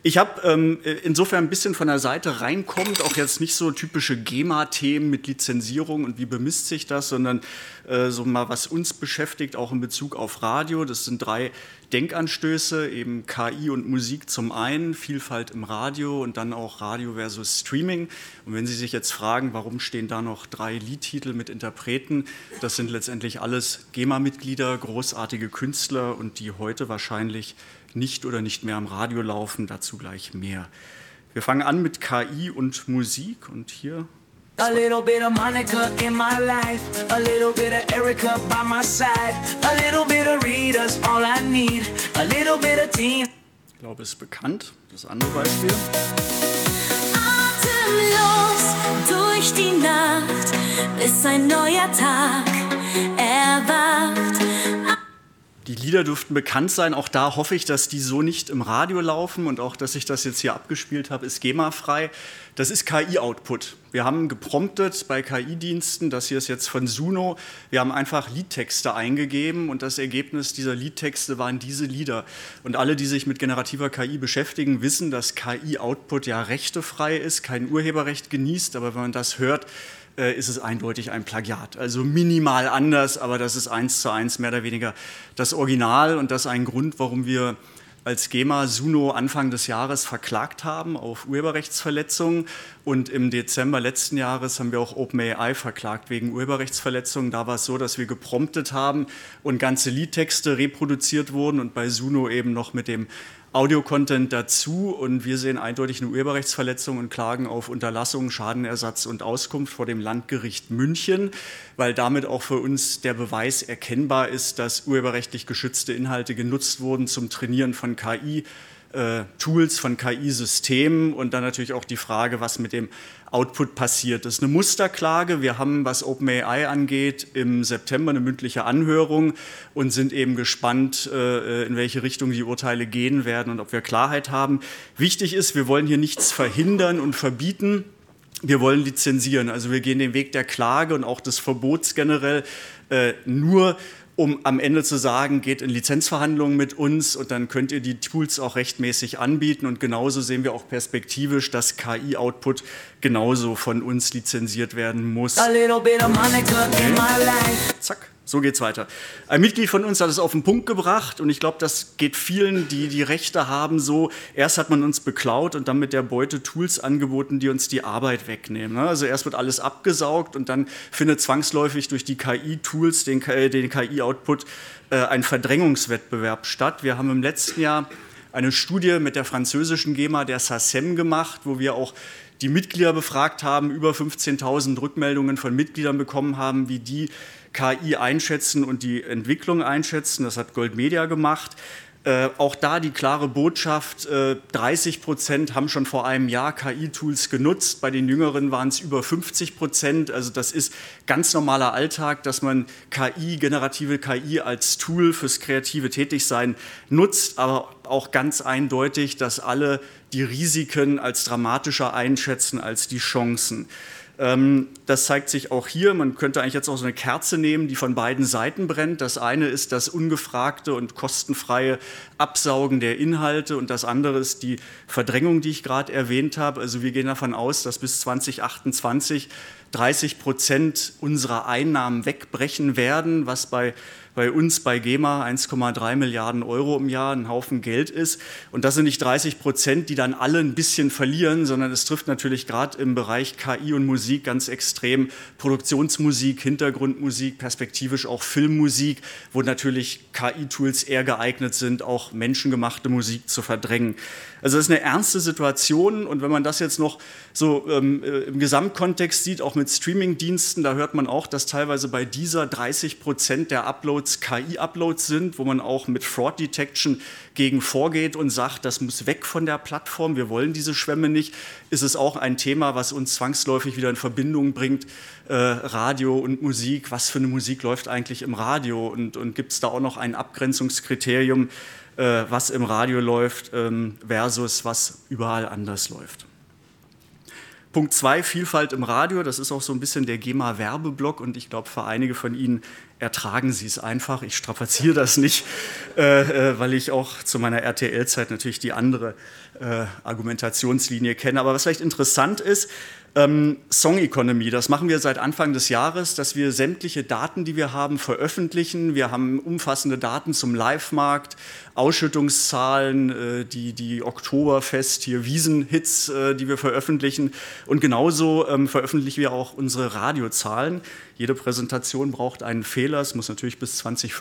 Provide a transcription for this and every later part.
Ich habe insofern ein bisschen von der Seite reinkommt, auch jetzt nicht so typische GEMA-Themen mit Lizenzierung und wie bemisst sich das, sondern so mal, was uns beschäftigt, auch in Bezug auf Radio. Das sind 3 Denkanstöße, eben KI und Musik zum einen, Vielfalt im Radio und dann auch Radio versus Streaming. Und wenn Sie sich jetzt fragen, warum stehen da noch 3 Liedtitel mit Interpreten, das sind letztendlich alles GEMA-Mitglieder, großartige Künstler und die heute wahrscheinlich nicht oder nicht mehr am Radio laufen, dazu gleich mehr. Wir fangen an mit KI und Musik und hier... A little bit of Monica in my life, a little bit of Erica by my side, a little bit of Rita's all I need, a little bit of Teen. Ich glaube, es ist bekannt, das andere Beispiel. Atemlos durch die Nacht, bis ein neuer Tag erwacht. Die Lieder dürften bekannt sein. Auch da hoffe ich, dass die so nicht im Radio laufen und auch, dass ich das jetzt hier abgespielt habe, ist GEMA-frei. Das ist KI-Output. Wir haben gepromptet bei KI-Diensten, das hier ist jetzt von Suno. Wir haben einfach Liedtexte eingegeben und das Ergebnis dieser Liedtexte waren diese Lieder. Und alle, die sich mit generativer KI beschäftigen, wissen, dass KI-Output ja rechtefrei ist, kein Urheberrecht genießt. Aber wenn man das hört, ist es eindeutig ein Plagiat. Also minimal anders, aber das ist 1:1 mehr oder weniger das Original und das ist ein Grund, warum wir als GEMA Suno Anfang des Jahres verklagt haben auf Urheberrechtsverletzungen und im Dezember letzten Jahres haben wir auch OpenAI verklagt wegen Urheberrechtsverletzungen. Da war es so, dass wir gepromptet haben und ganze Liedtexte reproduziert wurden und bei Suno eben noch mit dem Audio-Content dazu und wir sehen eindeutig eine Urheberrechtsverletzung und klagen auf Unterlassung, Schadenersatz und Auskunft vor dem Landgericht München, weil damit auch für uns der Beweis erkennbar ist, dass urheberrechtlich geschützte Inhalte genutzt wurden zum Trainieren von KI-Tools, von KI-Systemen und dann natürlich auch die Frage, was mit dem Output passiert. Das ist eine Musterklage. Wir haben, was OpenAI angeht, im September eine mündliche Anhörung und sind eben gespannt, in welche Richtung die Urteile gehen werden und ob wir Klarheit haben. Wichtig ist, wir wollen hier nichts verhindern und verbieten. Wir wollen lizenzieren. Also wir gehen den Weg der Klage und auch des Verbots generell nur um am Ende zu sagen, geht in Lizenzverhandlungen mit uns und dann könnt ihr die Tools auch rechtmäßig anbieten. Und genauso sehen wir auch perspektivisch, dass KI-Output genauso von uns lizenziert werden muss. Zack. So geht's weiter. Ein Mitglied von uns hat es auf den Punkt gebracht und ich glaube, das geht vielen, die die Rechte haben, so. Erst hat man uns beklaut und dann mit der Beute Tools angeboten, die uns die Arbeit wegnehmen. Also erst wird alles abgesaugt und dann findet zwangsläufig durch die KI-Tools, den KI-Output, ein Verdrängungswettbewerb statt. Wir haben im letzten Jahr eine Studie mit der französischen GEMA, der SACEM, gemacht, wo wir auch die Mitglieder befragt haben, über 15.000 Rückmeldungen von Mitgliedern bekommen haben, wie die KI einschätzen und die Entwicklung einschätzen. Das hat Goldmedia gemacht. Auch da die klare Botschaft, 30% haben schon vor einem Jahr KI-Tools genutzt, bei den Jüngeren waren es über 50%. Also das ist ganz normaler Alltag, dass man KI, generative KI als Tool fürs kreative Tätigsein nutzt, aber auch ganz eindeutig, dass alle die Risiken als dramatischer einschätzen als die Chancen. Das zeigt sich auch hier. Man könnte eigentlich jetzt auch so eine Kerze nehmen, die von beiden Seiten brennt. Das eine ist das ungefragte und kostenfreie Absaugen der Inhalte und das andere ist die Verdrängung, die ich gerade erwähnt habe. Also wir gehen davon aus, dass bis 2028 30% unserer Einnahmen wegbrechen werden, was bei uns bei GEMA 1,3 Milliarden Euro im Jahr ein Haufen Geld ist. Und das sind nicht 30%, die dann alle ein bisschen verlieren, sondern es trifft natürlich gerade im Bereich KI und Musik ganz extrem Produktionsmusik, Hintergrundmusik, perspektivisch auch Filmmusik, wo natürlich KI-Tools eher geeignet sind, auch menschengemachte Musik zu verdrängen. Also das ist eine ernste Situation und wenn man das jetzt noch so im Gesamtkontext sieht, auch mit Streaming-Diensten, da hört man auch, dass teilweise bei dieser 30% der Uploads KI-Uploads sind, wo man auch mit Fraud Detection gegen vorgeht und sagt, das muss weg von der Plattform, wir wollen diese Schwämme nicht, ist es auch ein Thema, was uns zwangsläufig wieder in Verbindung bringt, Radio und Musik, was für eine Musik läuft eigentlich im Radio und gibt es da auch noch ein Abgrenzungskriterium, was im Radio läuft versus was überall anders läuft. Punkt 2, Vielfalt im Radio, das ist auch so ein bisschen der GEMA-Werbeblock und ich glaube für einige von Ihnen ertragen Sie es einfach. Ich strapaziere das nicht, weil ich auch zu meiner RTL-Zeit natürlich die andere Argumentationslinie kenne. Aber was vielleicht interessant ist, Song Economy, das machen wir seit Anfang des Jahres, dass wir sämtliche Daten, die wir haben, veröffentlichen. Wir haben umfassende Daten zum Live-Markt, Ausschüttungszahlen, die Oktoberfest, hier Wiesenhits, die wir veröffentlichen. Und genauso veröffentlichen wir auch unsere Radiozahlen. Jede Präsentation braucht einen Fehler, es muss natürlich bis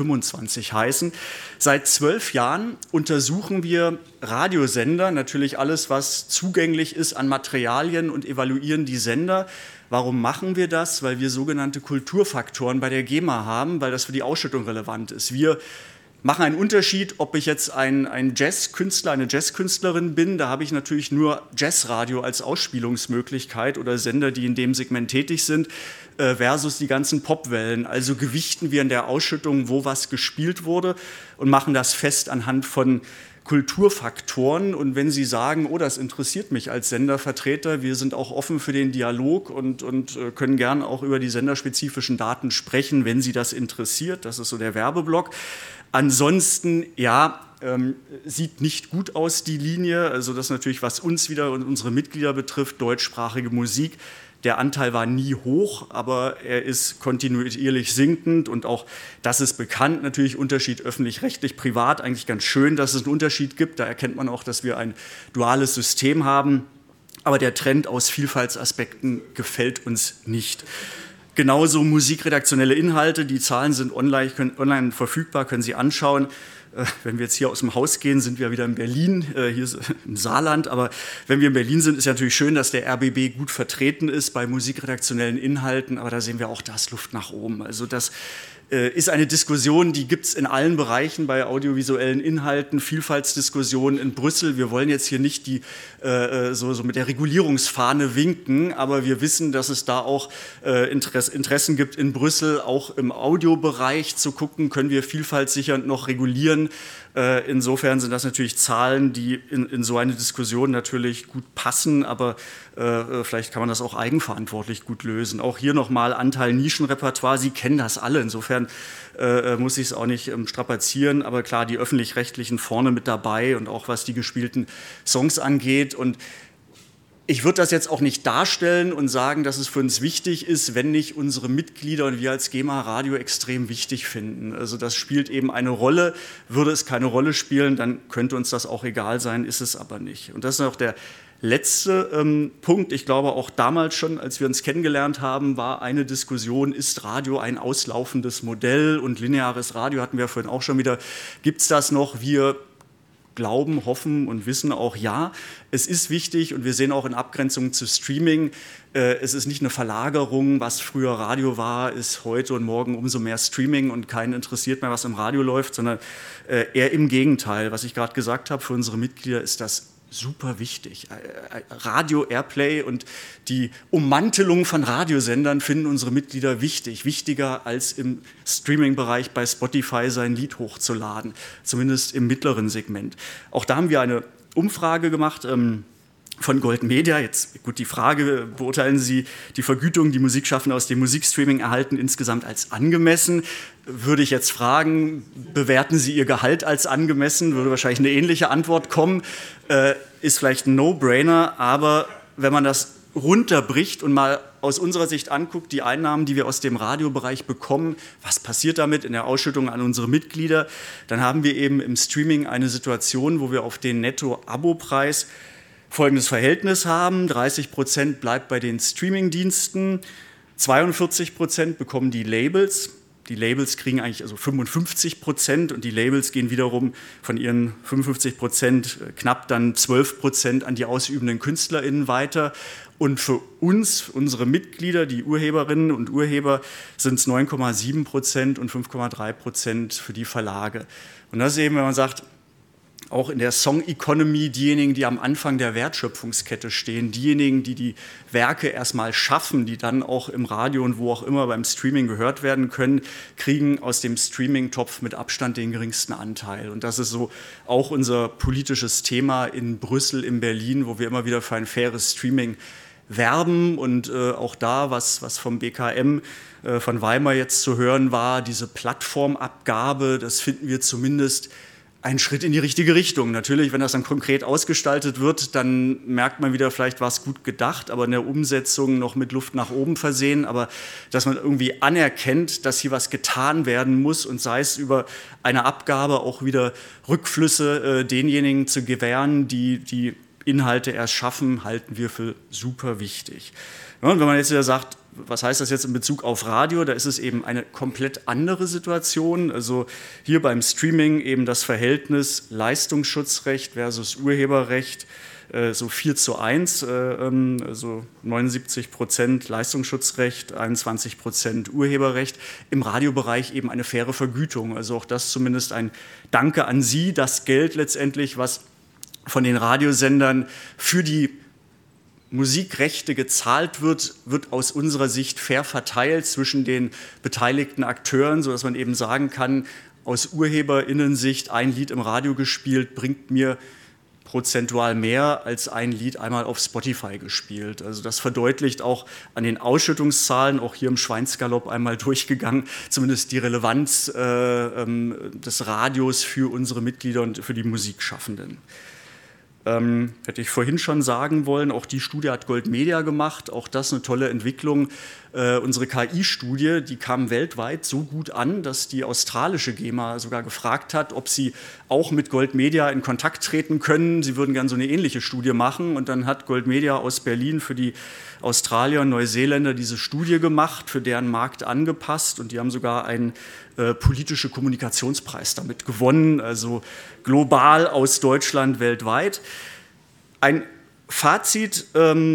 2025 heißen. Seit 12 Jahren untersuchen wir Radiosender, natürlich alles, was zugänglich ist an Materialien, und evaluieren die Sender. Warum machen wir das? Weil wir sogenannte Kulturfaktoren bei der GEMA haben, weil das für die Ausschüttung relevant ist. Wir machen einen Unterschied, ob ich jetzt ein Jazzkünstler, eine Jazzkünstlerin bin, da habe ich natürlich nur Jazzradio als Ausspielungsmöglichkeit oder Sender, die in dem Segment tätig sind, versus die ganzen Popwellen. Also gewichten wir in der Ausschüttung, wo was gespielt wurde, und machen das fest anhand von Kulturfaktoren. Und wenn Sie sagen, oh, das interessiert mich als Sendervertreter, wir sind auch offen für den Dialog und können gern auch über die senderspezifischen Daten sprechen, wenn Sie das interessiert. Das ist so der Werbeblock. Ansonsten, ja, sieht nicht gut aus, die Linie. Also das ist natürlich, was uns wieder und unsere Mitglieder betrifft, deutschsprachige Musik. Der Anteil war nie hoch, aber er ist kontinuierlich sinkend, und auch das ist bekannt, natürlich Unterschied öffentlich-rechtlich, privat, eigentlich ganz schön, dass es einen Unterschied gibt. Da erkennt man auch, dass wir ein duales System haben, aber der Trend aus Vielfaltsaspekten gefällt uns nicht. Genauso musikredaktionelle Inhalte, die Zahlen sind online verfügbar, können Sie anschauen. Wenn wir jetzt hier aus dem Haus gehen, sind wir wieder in Berlin, hier im Saarland. Aber wenn wir in Berlin sind, ist ja natürlich schön, dass der RBB gut vertreten ist bei musikredaktionellen Inhalten. Aber da sehen wir auch, da ist Luft nach oben. Also das ist eine Diskussion, die gibt es in allen Bereichen bei audiovisuellen Inhalten, Vielfaltsdiskussionen in Brüssel. Wir wollen jetzt hier nicht so mit der Regulierungsfahne winken, aber wir wissen, dass es da auch Interessen gibt in Brüssel, auch im Audiobereich zu gucken, können wir Vielfalt sichernd noch regulieren. Insofern sind das natürlich Zahlen, die in so eine Diskussion natürlich gut passen, aber vielleicht kann man das auch eigenverantwortlich gut lösen. Auch hier nochmal Anteil Nischenrepertoire, Sie kennen das alle, insofern muss ich es auch nicht strapazieren, aber klar, die Öffentlich-Rechtlichen vorne mit dabei und auch was die gespielten Songs angeht. Und ich würde das jetzt auch nicht darstellen und sagen, dass es für uns wichtig ist, wenn nicht unsere Mitglieder und wir als GEMA Radio extrem wichtig finden. Also das spielt eben eine Rolle. Würde es keine Rolle spielen, dann könnte uns das auch egal sein, ist es aber nicht. Und das ist auch der letzte Punkt. Ich glaube, auch damals schon, als wir uns kennengelernt haben, war eine Diskussion, ist Radio ein auslaufendes Modell? Und lineares Radio hatten wir vorhin auch schon wieder. Gibt es das noch? Wir glauben, hoffen und wissen auch, ja, es ist wichtig, und wir sehen auch in Abgrenzung zu Streaming, es ist nicht eine Verlagerung, was früher Radio war, ist heute und morgen umso mehr Streaming und keinen interessiert mehr, was im Radio läuft, sondern eher im Gegenteil. Was ich gerade gesagt habe, für unsere Mitglieder ist das super wichtig. Radio, Airplay und die Ummantelung von Radiosendern finden unsere Mitglieder wichtig. Wichtiger als im Streaming-Bereich bei Spotify sein Lied hochzuladen, zumindest im mittleren Segment. Auch da haben wir eine Umfrage gemacht von Gold Media. Jetzt gut die Frage, beurteilen Sie die Vergütung, die Musikschaffende aus dem Musikstreaming erhalten, insgesamt als angemessen? Würde ich jetzt fragen, bewerten Sie Ihr Gehalt als angemessen? Würde wahrscheinlich eine ähnliche Antwort kommen. Ist vielleicht ein No-Brainer, aber wenn man das runterbricht und mal aus unserer Sicht anguckt, die Einnahmen, die wir aus dem Radiobereich bekommen, was passiert damit in der Ausschüttung an unsere Mitglieder, dann haben wir eben im Streaming eine Situation, wo wir auf den Netto-Abo-Preis folgendes Verhältnis haben: 30% bleibt bei den Streamingdiensten, 42% bekommen die Labels. Die Labels kriegen eigentlich also 55% und die Labels gehen wiederum von ihren 55% knapp dann 12% an die ausübenden KünstlerInnen weiter. Und für uns, unsere Mitglieder, die Urheberinnen und Urheber, sind es 9,7% und 5,3% für die Verlage. Und das ist eben, wenn man sagt, auch in der Song Economy, diejenigen, die am Anfang der Wertschöpfungskette stehen, diejenigen, die die Werke erstmal schaffen, die dann auch im Radio und wo auch immer beim Streaming gehört werden können, kriegen aus dem Streaming-Topf mit Abstand den geringsten Anteil. Und das ist so auch unser politisches Thema in Brüssel, in Berlin, wo wir immer wieder für ein faires Streaming werben und auch da, was vom BKM von Weimar jetzt zu hören war, diese Plattformabgabe, das finden wir zumindest ein Schritt in die richtige Richtung. Natürlich, wenn das dann konkret ausgestaltet wird, dann merkt man wieder, vielleicht war es gut gedacht, aber in der Umsetzung noch mit Luft nach oben versehen. Aber dass man irgendwie anerkennt, dass hier was getan werden muss und sei es über eine Abgabe auch wieder Rückflüsse denjenigen zu gewähren, die Inhalte erst schaffen, halten wir für super wichtig. Ja, und wenn man jetzt wieder sagt, was heißt das jetzt in Bezug auf Radio? Da ist es eben eine komplett andere Situation. Also hier beim Streaming eben das Verhältnis Leistungsschutzrecht versus Urheberrecht, so 4:1, also 79% Leistungsschutzrecht, 21% Urheberrecht. Im Radiobereich eben eine faire Vergütung. Also auch das zumindest ein Danke an Sie. Das Geld letztendlich, was von den Radiosendern für die Musikrechte gezahlt wird, wird aus unserer Sicht fair verteilt zwischen den beteiligten Akteuren, sodass man eben sagen kann, aus UrheberInnen-Sicht ein Lied im Radio gespielt bringt mir prozentual mehr als ein Lied einmal auf Spotify gespielt. Also das verdeutlicht auch an den Ausschüttungszahlen, auch hier im Schweinsgalopp einmal durchgegangen, zumindest die Relevanz des Radios für unsere Mitglieder und für die Musikschaffenden. Hätte ich vorhin schon sagen wollen, auch die Studie hat Gold Media gemacht, auch das eine tolle Entwicklung. Unsere KI-Studie, die kam weltweit so gut an, dass die australische GEMA sogar gefragt hat, ob sie auch mit Gold Media in Kontakt treten können. Sie würden gerne so eine ähnliche Studie machen und dann hat Gold Media aus Berlin für die Australier und Neuseeländer diese Studie gemacht, für deren Markt angepasst und die haben sogar einen politische Kommunikationspreis damit gewonnen, also global aus Deutschland weltweit. Ein Fazit,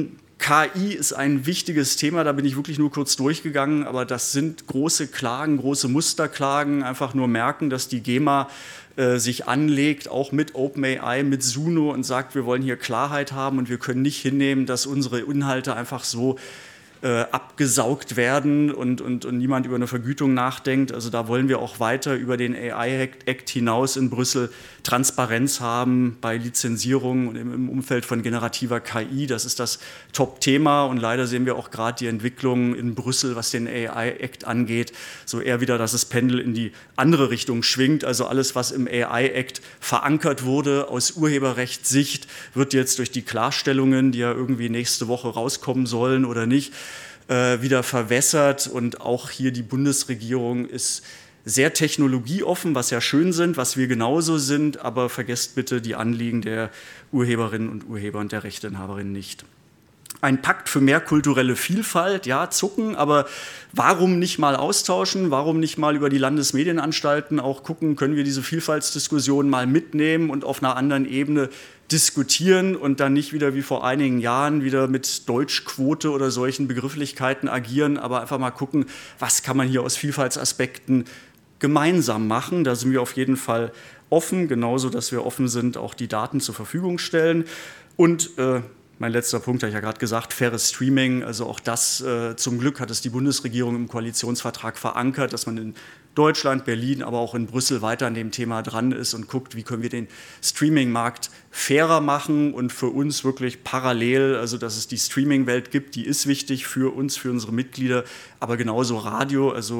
KI ist ein wichtiges Thema, da bin ich wirklich nur kurz durchgegangen, aber das sind große Klagen, große Musterklagen, einfach nur merken, dass die GEMA sich anlegt, auch mit OpenAI, mit Suno und sagt, wir wollen hier Klarheit haben und wir können nicht hinnehmen, dass unsere Inhalte einfach so abgesaugt werden und niemand über eine Vergütung nachdenkt. Also da wollen wir auch weiter über den AI-Act hinaus in Brüssel Transparenz haben bei Lizenzierung und im Umfeld von generativer KI. Das ist das Top-Thema und leider sehen wir auch gerade die Entwicklung in Brüssel, was den AI-Act angeht, so eher wieder, dass das Pendel in die andere Richtung schwingt. Also alles, was im AI-Act verankert wurde aus Urheberrechtssicht, wird jetzt durch die Klarstellungen, die ja irgendwie nächste Woche rauskommen sollen oder nicht, wieder verwässert und auch hier die Bundesregierung ist sehr technologieoffen, was ja schön sind, was wir genauso sind, aber vergesst bitte die Anliegen der Urheberinnen und Urheber und der Rechteinhaberinnen nicht. Ein Pakt für mehr kulturelle Vielfalt, ja, zucken, aber warum nicht mal austauschen, warum nicht mal über die Landesmedienanstalten auch gucken, können wir diese Vielfaltsdiskussion mal mitnehmen und auf einer anderen Ebene diskutieren und dann nicht wieder wie vor einigen Jahren wieder mit Deutschquote oder solchen Begrifflichkeiten agieren, aber einfach mal gucken, was kann man hier aus Vielfaltsaspekten gemeinsam machen. Da sind wir auf jeden Fall offen, genauso, dass wir offen sind, auch die Daten zur Verfügung stellen. Und mein letzter Punkt, habe ich ja gerade gesagt, faires Streaming, also auch das, zum Glück hat es die Bundesregierung im Koalitionsvertrag verankert, dass man in Deutschland, Berlin, aber auch in Brüssel weiter an dem Thema dran ist und guckt, wie können wir den Streaming-Markt fairer machen und für uns wirklich parallel, also dass es die Streaming-Welt gibt, die ist wichtig für uns, für unsere Mitglieder, aber genauso Radio, also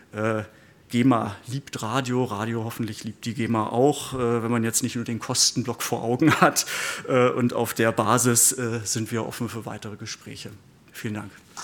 GEMA liebt Radio, Radio hoffentlich liebt die GEMA auch, wenn man jetzt nicht nur den Kostenblock vor Augen hat und auf der Basis sind wir offen für weitere Gespräche. Vielen Dank.